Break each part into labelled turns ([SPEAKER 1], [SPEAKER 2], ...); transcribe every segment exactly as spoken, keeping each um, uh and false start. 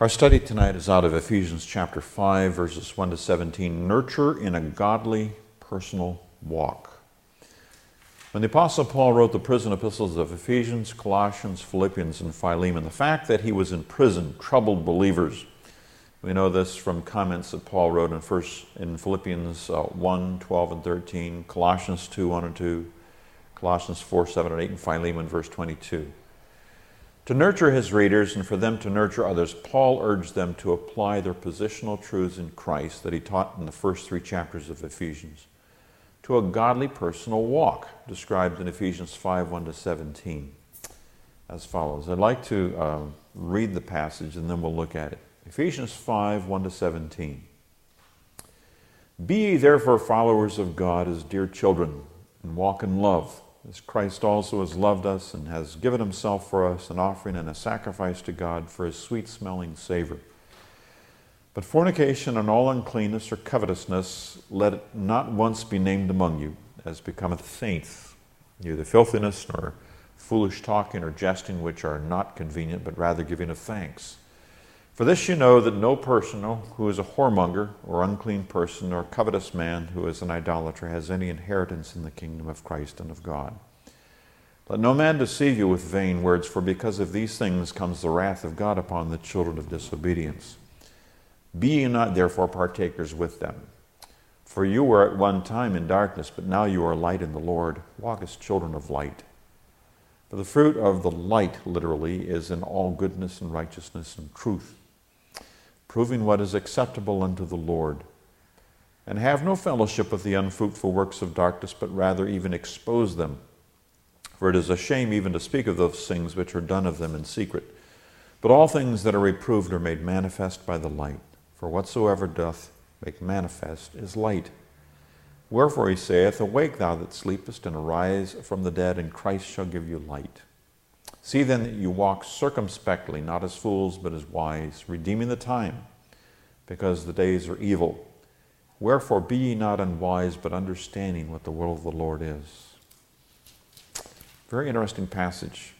[SPEAKER 1] Our study tonight is out of Ephesians chapter five, verses one to seventeen. Nurture in a godly, personal walk. When the Apostle Paul wrote the prison epistles of Ephesians, Colossians, Philippians, and Philemon, the fact that he was in prison troubled believers. We know this from comments that Paul wrote in, first, in Philippians uh, one, twelve, and thirteen, Colossians two, one and two, Colossians four, seven, and eight, and Philemon, verse twenty-two. To nurture his readers and for them to nurture others, Paul urged them to apply their positional truths in Christ that he taught in the first three chapters of Ephesians to a godly personal walk described in Ephesians five, one to seventeen as follows. I'd like to uh, read the passage and then we'll look at it. Ephesians five, one to seventeen. Be ye therefore followers of God as dear children, and walk in love, as Christ also has loved us and has given himself for us, an offering and a sacrifice to God for his sweet-smelling savor. But fornication and all uncleanness or covetousness, let it not once be named among you, as becometh saints, neither filthiness nor foolish talking or jesting, which are not convenient, but rather giving of thanks. For this you know, that no person who is a whoremonger or unclean person or covetous man who is an idolater has any inheritance in the kingdom of Christ and of God. Let no man deceive you with vain words, for because of these things comes the wrath of God upon the children of disobedience. Be ye not therefore partakers with them. For you were at one time in darkness, but now you are light in the Lord. Walk as children of light. For the fruit of the light, literally, is in all goodness and righteousness and truth, proving what is acceptable unto the Lord. And have no fellowship with the unfruitful works of darkness, but rather even expose them. For it is a shame even to speak of those things which are done of them in secret. But all things that are reproved are made manifest by the light. For whatsoever doth make manifest is light. Wherefore he saith, Awake thou that sleepest, and arise from the dead, and Christ shall give you light. See then that you walk circumspectly, not as fools, but as wise, redeeming the time, because the days are evil. Wherefore be ye not unwise, but understanding what the will of the Lord is. Very interesting passage.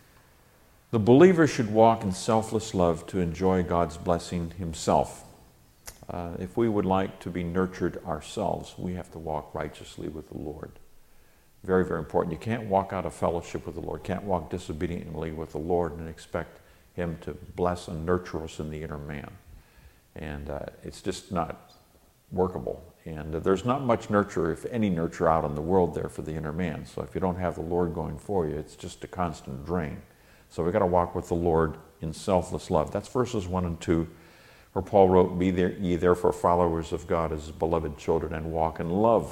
[SPEAKER 1] The believer should walk in selfless love to enjoy God's blessing himself. Uh, if we would like to be nurtured ourselves, we have to walk righteously with the Lord. Very, very important. You can't walk out of fellowship with the Lord, can't walk disobediently with the Lord and expect him to bless and nurture us in the inner man. And uh, it's just not workable. And uh, there's not much nurture, if any nurture, out in the world there for the inner man. So if you don't have the Lord going for you, it's just a constant drain. So we've got to walk with the Lord in selfless love. That's verses one and two, where Paul wrote, Be there, ye therefore followers of God as beloved children, and walk in love,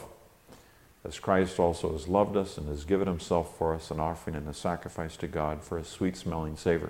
[SPEAKER 1] as Christ also has loved us and has given himself for us, an offering and a sacrifice to God for a sweet-smelling savor.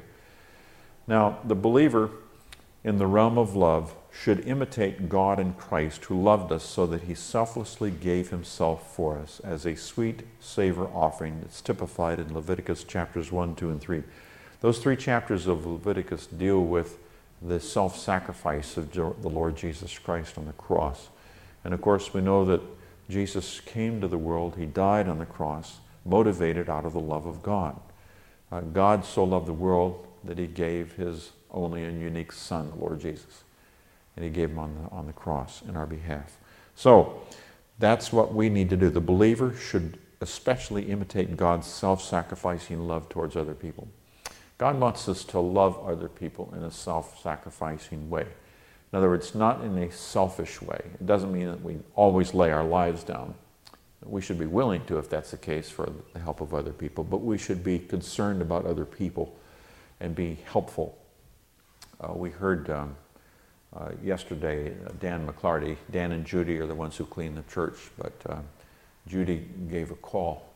[SPEAKER 1] Now, the believer in the realm of love should imitate God and Christ, who loved us so that he selflessly gave himself for us as a sweet savor offering that's typified in Leviticus chapters one, two, and three. Those three chapters of Leviticus deal with the self-sacrifice of the Lord Jesus Christ on the cross. And of course, we know that Jesus came to the world, he died on the cross, motivated out of the love of God. Uh, God so loved the world that he gave his only and unique Son, the Lord Jesus. And he gave him on the, on the cross in our behalf. So, that's what we need to do. The believer should especially imitate God's self-sacrificing love towards other people. God wants us to love other people in a self-sacrificing way. In other words, not in a selfish way. It doesn't mean that we always lay our lives down. We should be willing to, if that's the case, for the help of other people, but we should be concerned about other people and be helpful. Uh, we heard um, uh, yesterday uh, Dan McClarty, Dan and Judy are the ones who clean the church, but uh, Judy gave a call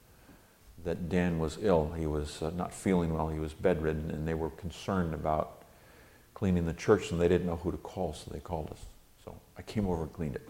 [SPEAKER 1] that Dan was ill. He was uh, not feeling well, he was bedridden, and they were concerned about cleaning the church, and they didn't know who to call, so they called us. So I came over and cleaned it.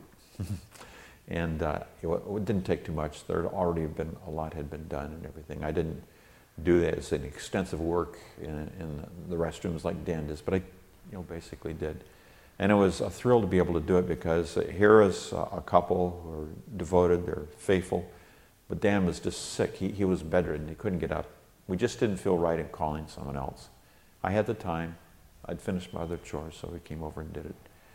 [SPEAKER 1] And uh, it, it didn't take too much. There had already been, a lot had been done and everything. I didn't do that as an extensive work in, in the restrooms like Dan does, but I you know, basically did. And it was a thrill to be able to do it, because here is a couple who are devoted, they're faithful, but Dan was just sick. He, he was bedridden, he couldn't get up. We just didn't feel right in calling someone else. I had the time. I'd finished my other chores, so he came over and did it.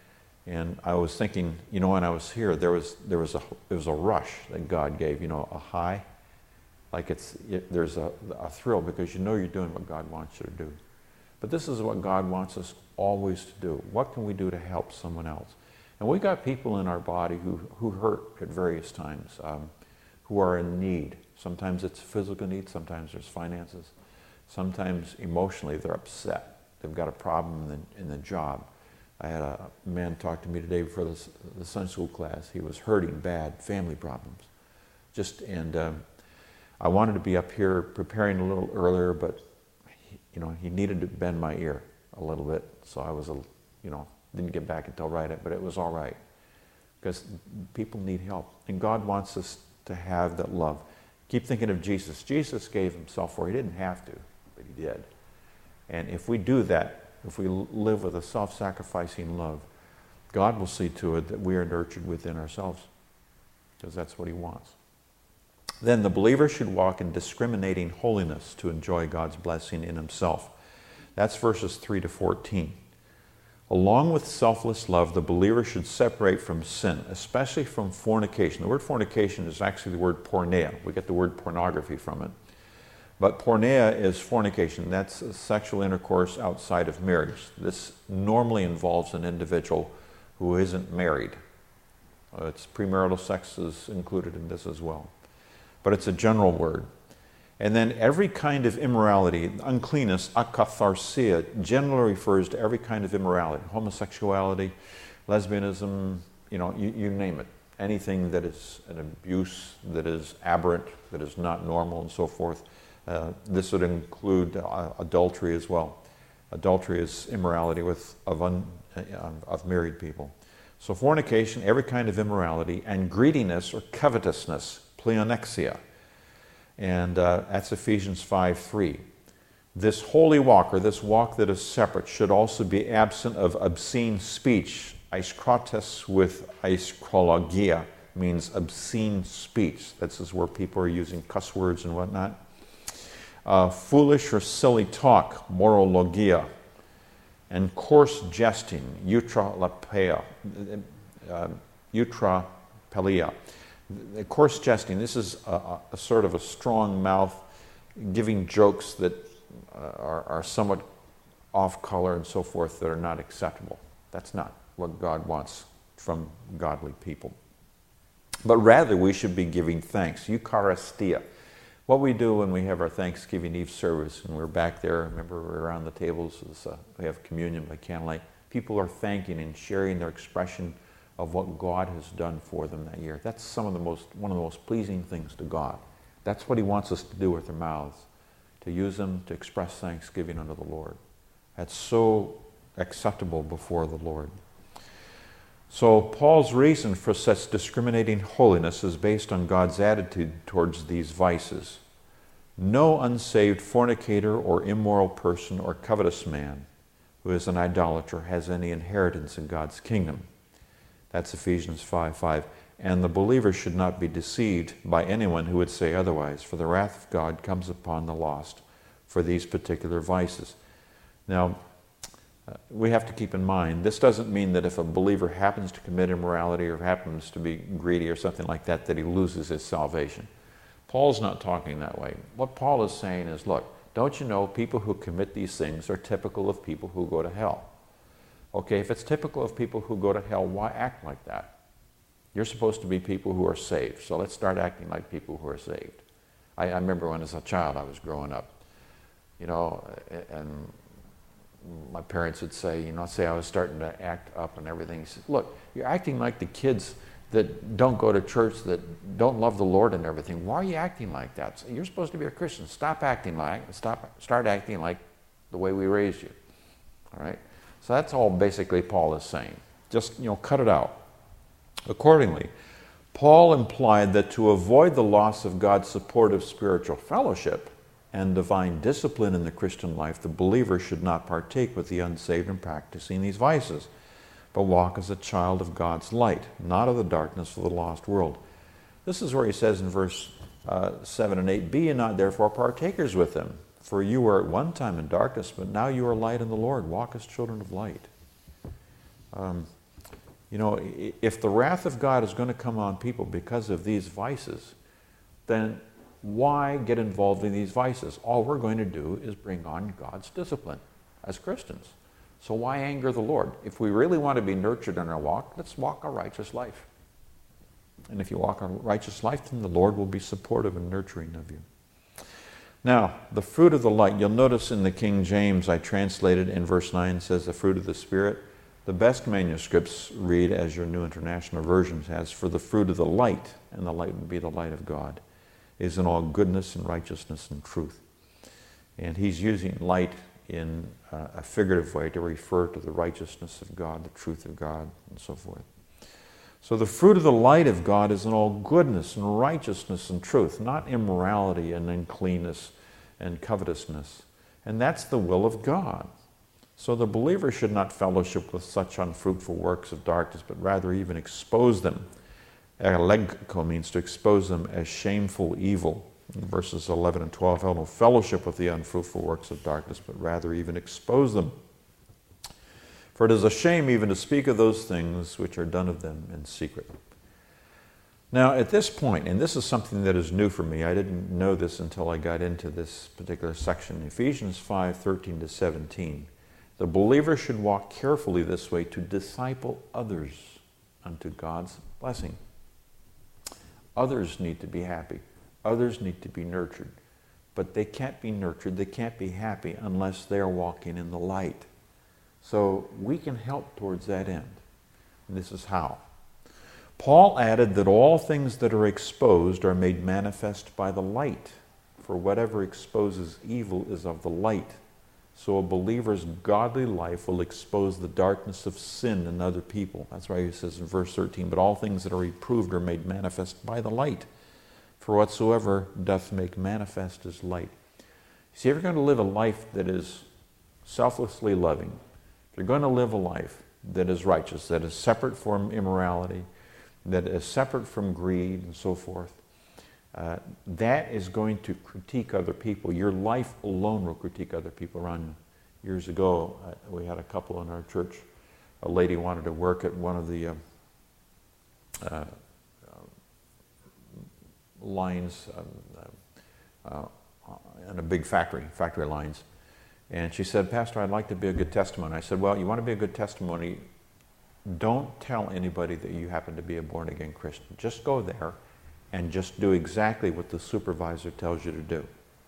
[SPEAKER 1] And I was thinking, you know, when I was here, there was there was a it was a rush that God gave, you know, a high, like it's it, there's a, a thrill because you know you're doing what God wants you to do. But this is what God wants us always to do. What can we do to help someone else? And we got people in our body who who hurt at various times, um, who are in need. Sometimes it's physical need. Sometimes there's finances. Sometimes emotionally they're upset. They've got a problem in the, in the job. I had a man talk to me today before the, the Sunday school class. He was hurting bad, family problems. Just and um, I wanted to be up here preparing a little earlier, but he, you know he needed to bend my ear a little bit, so I was a you know didn't get back until right, but it was all right because people need help, and God wants us to have that love. Keep thinking of Jesus. Jesus gave himself for. He didn't have to, but he did. And if we do that, if we live with a self-sacrificing love, God will see to it that we are nurtured within ourselves, because that's what he wants. Then the believer should walk in discriminating holiness to enjoy God's blessing in himself. That's verses three to fourteen. Along with selfless love, the believer should separate from sin, especially from fornication. The word fornication is actually the word porneia. We get the word pornography from it. But porneia is fornication. That's sexual intercourse outside of marriage. This normally involves an individual who isn't married. Uh, it's premarital sex is included in this as well. But it's a general word. And then every kind of immorality, uncleanness, akatharsia, generally refers to every kind of immorality. Homosexuality, lesbianism, you know, you, you name it. Anything that is an abuse, that is aberrant, that is not normal, and so forth. Uh, this would include uh, adultery as well. Adultery is immorality with of, un, uh, of married people. So fornication, every kind of immorality, and greediness or covetousness, pleonexia. And uh, that's Ephesians five three. This holy walk, or this walk that is separate, should also be absent of obscene speech. Aiskrotes with aiskrologia means obscene speech. This is where people are using cuss words and whatnot. Uh, foolish or silly talk, morologia, and coarse jesting, eutralapea, uh, eutrapelia. The coarse jesting, this is a, a, a sort of a strong mouth, giving jokes that uh, are, are somewhat off color and so forth that are not acceptable. That's not what God wants from godly people. But rather we should be giving thanks, Eucharistia. What we do when we have our Thanksgiving Eve service and we're back there, remember we're around the tables, uh, we have communion by candlelight, people are thanking and sharing their expression of what God has done for them that year. That's some of the most, one of the most pleasing things to God. That's what he wants us to do with our mouths, to use them to express thanksgiving unto the Lord. That's so acceptable before the Lord. So Paul's reason for such discriminating holiness is based on God's attitude towards these vices. No unsaved fornicator or immoral person or covetous man who is an idolater has any inheritance in God's kingdom. That's Ephesians five five. And the believer should not be deceived by anyone who would say otherwise, for the wrath of God comes upon the lost for these particular vices. Now, uh, we have to keep in mind, this doesn't mean that if a believer happens to commit immorality or happens to be greedy or something like that, that he loses his salvation. Paul's not talking that way. What Paul is saying is, look, don't you know people who commit these things are typical of people who go to hell? Okay, if it's typical of people who go to hell, why act like that? You're supposed to be people who are saved, so let's start acting like people who are saved. I, I remember when as a child I was growing up, you know, and my parents would say, you know, say I was starting to act up and everything. He said, look, you're acting like the kids that don't go to church, that don't love the Lord and everything. Why are you acting like that? So you're supposed to be a Christian. Stop acting like, stop, start acting like the way we raised you, all right? So that's all basically Paul is saying. Just, you know, cut it out. Accordingly, Paul implied that to avoid the loss of God's supportive spiritual fellowship and divine discipline in the Christian life, the believer should not partake with the unsaved in practicing these vices, but walk as a child of God's light, not of the darkness of the lost world. This is where he says in verse uh, seven and eight, be ye not therefore partakers with them. For you were at one time in darkness, but now you are light in the Lord. Walk as children of light. Um, you know, if the wrath of God is going to come on people because of these vices, then why get involved in these vices? All we're going to do is bring on God's discipline as Christians. So why anger the Lord? If we really want to be nurtured in our walk, let's walk a righteous life. And if you walk a righteous life, then the Lord will be supportive and nurturing of you. Now, the fruit of the light, you'll notice in the King James, I translated in verse nine, says the fruit of the Spirit. The best manuscripts read, as your New International Version has, for the fruit of the light, and the light would be the light of God, is in all goodness and righteousness and truth. And he's using light in uh, a figurative way to refer to the righteousness of God, the truth of God, and so forth. So the fruit of the light of God is in all goodness and righteousness and truth, not immorality and uncleanness and covetousness. And that's the will of God. So the believer should not fellowship with such unfruitful works of darkness, but rather even expose them. Elegko means to expose them as shameful evil. In verses eleven and twelve, have no fellowship with the unfruitful works of darkness, but rather even expose them. For it is a shame even to speak of those things which are done of them in secret. Now, at this point, and this is something that is new for me, I didn't know this until I got into this particular section, Ephesians five, thirteen to seventeen. The believer should walk carefully this way to disciple others unto God's blessing. Others need to be happy. Others need to be nurtured. But they can't be nurtured, they can't be happy unless they're walking in the light. So we can help towards that end. And this is how. Paul added that all things that are exposed are made manifest by the light. For whatever exposes evil is of the light. So a believer's godly life will expose the darkness of sin in other people. That's why he says in verse thirteen, but all things that are reproved are made manifest by the light. For whatsoever doth make manifest is light. See, if you're going to live a life that is selflessly loving, if you're going to live a life that is righteous, that is separate from immorality, that is separate from greed and so forth, Uh, that is going to critique other people. Your life alone will critique other people around you. Years ago, uh, we had a couple in our church. A lady wanted to work at one of the uh, uh, lines uh, uh, in a big factory, factory lines. And she said, Pastor, I'd like to be a good testimony. I said, well, you want to be a good testimony, don't tell anybody that you happen to be a born-again Christian. Just go there and just do exactly what the supervisor tells you to do.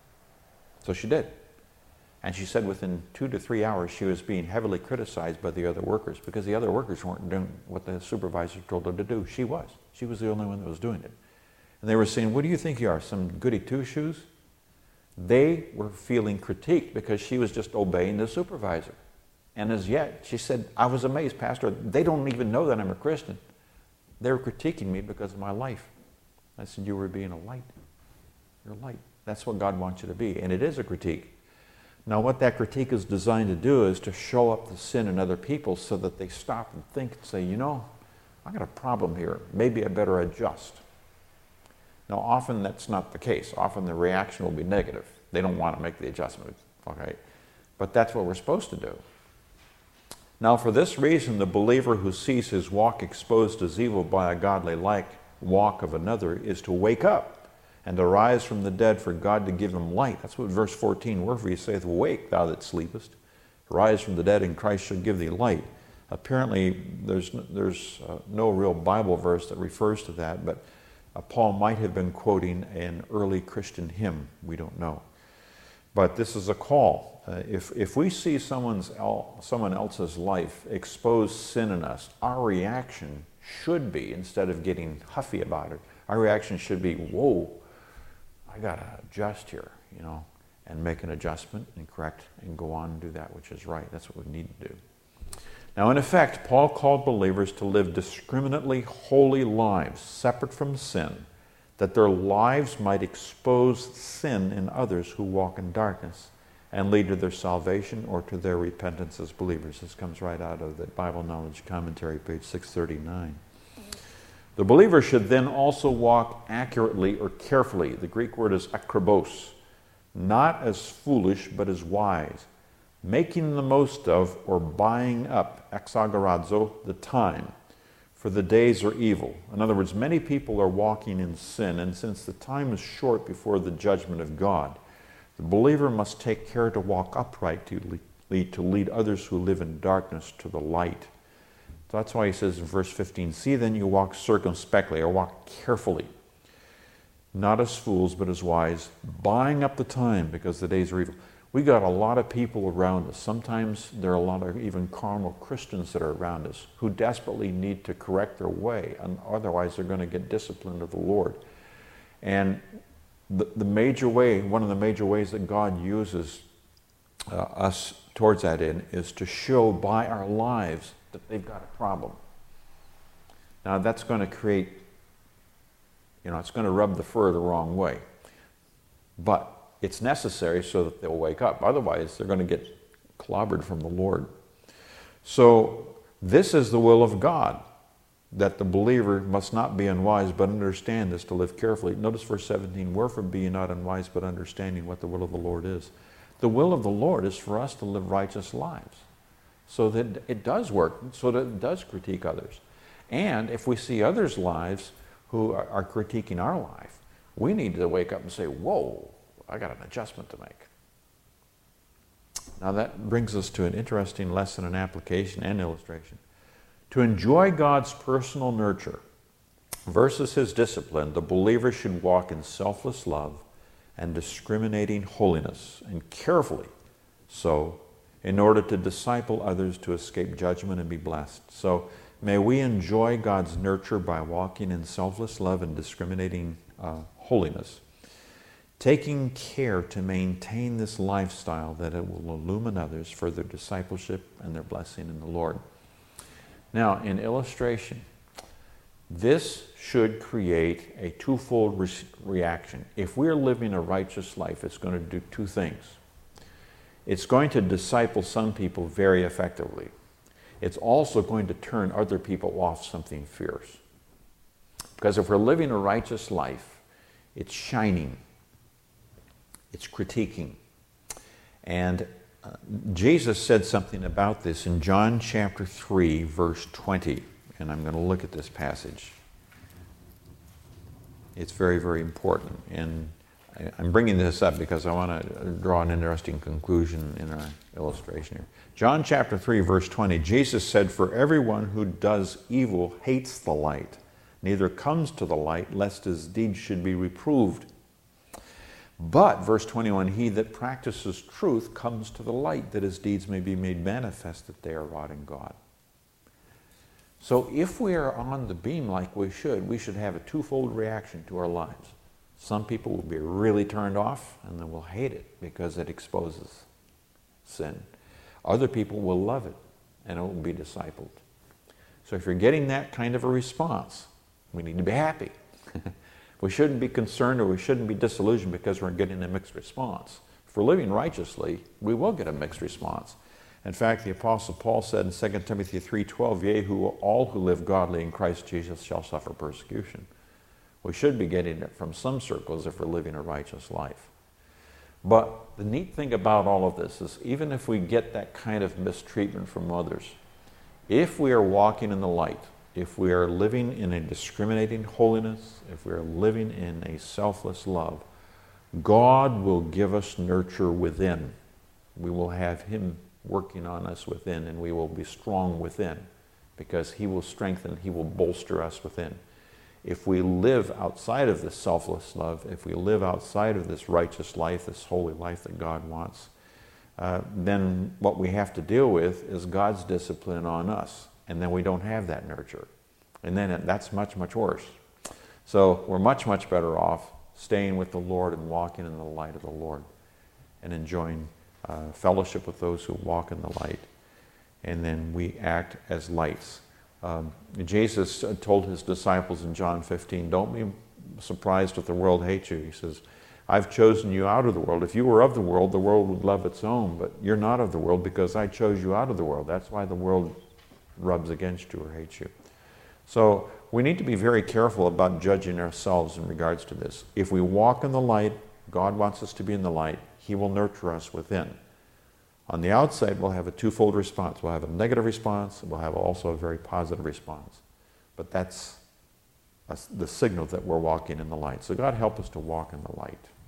[SPEAKER 1] So she did. And she said within two to three hours she was being heavily criticized by the other workers because the other workers weren't doing what the supervisor told her to do. She was. She was the only one that was doing it. And they were saying, what do you think you are, some goody two-shoes? They were feeling critiqued because she was just obeying the supervisor. And as yet, she said, I was amazed, Pastor, they don't even know that I'm a Christian. They were critiquing me because of my life. I said, you were being a light. You're a light. That's what God wants you to be. And it is a critique. Now, what that critique is designed to do is to show up the sin in other people so that they stop and think and say, you know, I got a problem here. Maybe I better adjust. Now, often that's not the case. Often the reaction will be negative. They don't want to make the adjustment. Okay? But that's what we're supposed to do. Now, for this reason, the believer who sees his walk exposed as evil by a godly like walk of another is to wake up and to rise from the dead for God to give him light. That's what verse fourteen, wherefore he saith, awake, thou that sleepest, rise from the dead, and Christ shall give thee light. Apparently, there's, there's uh, no real Bible verse that refers to that, but uh, Paul might have been quoting an early Christian hymn. We don't know. But this is a call. Uh, if, if we see someone's el someone else's life expose sin in us, our reaction should be, instead of getting huffy about it, our reaction should be, whoa, I got to adjust here, you know, and make an adjustment and correct and go on and do that which is right. That's what we need to do. Now, in effect, Paul called believers to live discriminately holy lives, separate from sin, that their lives might expose sin in others who walk in darkness and lead to their salvation or to their repentance as believers. This comes right out of the Bible Knowledge Commentary, page six thirty-nine. The believer should then also walk accurately or carefully. The Greek word is akribos. not as foolish, but as wise, making the most of or buying up, exagorazo, the time, for the days are evil. In other words, many people are walking in sin, and since the time is short before the judgment of God, the believer must take care to walk uprightly, to lead others who live in darkness to the light. So that's why he says in verse fifteen, see then you walk circumspectly, or walk carefully, not as fools, but as wise, buying up the time, because the days are evil. We got a lot of people around us. Sometimes there are a lot of even carnal Christians that are around us who desperately need to correct their way, and otherwise they're going to get disciplined of the Lord. And the, the major way, one of the major ways that God uses uh, us towards that end is to show by our lives that they've got a problem. Now that's going to create, you know, it's going to rub the fur the wrong way. But it's necessary so that they'll wake up. Otherwise, they're going to get clobbered from the Lord. So this is the will of God, that the believer must not be unwise, but understand this, to live carefully. Notice verse seventeen, wherefore be ye not unwise, but understanding what the will of the Lord is. The will of the Lord is for us to live righteous lives, so that it does work, so that it does critique others. And if we see others' lives who are, are critiquing our life, we need to wake up and say, whoa, I got an adjustment to make. Now that brings us to an interesting lesson and application and illustration. To enjoy God's personal nurture versus his discipline, the believer should walk in selfless love and discriminating holiness, and carefully so, in order to disciple others to escape judgment and be blessed. So may we enjoy God's nurture by walking in selfless love and discriminating uh, holiness, taking care to maintain this lifestyle that it will illumine others for their discipleship and their blessing in the Lord. Now, in illustration, this should create a twofold re- reaction. If we're living a righteous life, it's going to do two things. It's going to disciple some people very effectively. It's also going to turn other people off something fierce. Because if we're living a righteous life, it's shining. It's critiquing. And uh, Jesus said something about this in John chapter three, verse twenty. And I'm going to look at this passage. It's very, very important. And I, I'm bringing this up because I want to draw an interesting conclusion in our illustration here. John chapter three, verse twenty, Jesus said, for everyone who does evil hates the light, neither comes to the light, lest his deeds should be reproved. But, verse twenty-one, he that practices truth comes to the light, that his deeds may be made manifest, that they are wrought in God. So if we are on the beam like we should, we should have a twofold reaction to our lives. Some people will be really turned off, and they will hate it because it exposes sin. Other people will love it, and it will be discipled. So if you're getting that kind of a response, we need to be happy. We shouldn't be concerned, or we shouldn't be disillusioned because we're getting a mixed response. If we're living righteously, we will get a mixed response. In fact, the Apostle Paul said in Second Timothy three twelve, yea, who, all who live godly in Christ Jesus shall suffer persecution. We should be getting it from some circles if we're living a righteous life. But the neat thing about all of this is, even if we get that kind of mistreatment from others, if we are walking in the light, if we are living in a discriminating holiness, if we are living in a selfless love, God will give us nurture within. We will have him working on us within, and we will be strong within, because he will strengthen, he will bolster us within. If we live outside of this selfless love, if we live outside of this righteous life, this holy life that God wants, uh, then what we have to deal with is God's discipline on us. And then we don't have that nurture. And then it, that's much, much worse. So we're much, much better off staying with the Lord and walking in the light of the Lord and enjoying uh, fellowship with those who walk in the light. And then we act as lights. Um, Jesus told his disciples in John fifteen, don't be surprised if the world hates you. He says, I've chosen you out of the world. If you were of the world, the world would love its own, but you're not of the world because I chose you out of the world. That's why the world rubs against you or hates you. So we need to be very careful about judging ourselves in regards to this. If we walk in the light, God wants us to be in the light. He will nurture us within. On the outside, we'll have a twofold response. We'll have a negative response, and we'll have also a very positive response. But that's a, the signal that we're walking in the light. So God help us to walk in the light.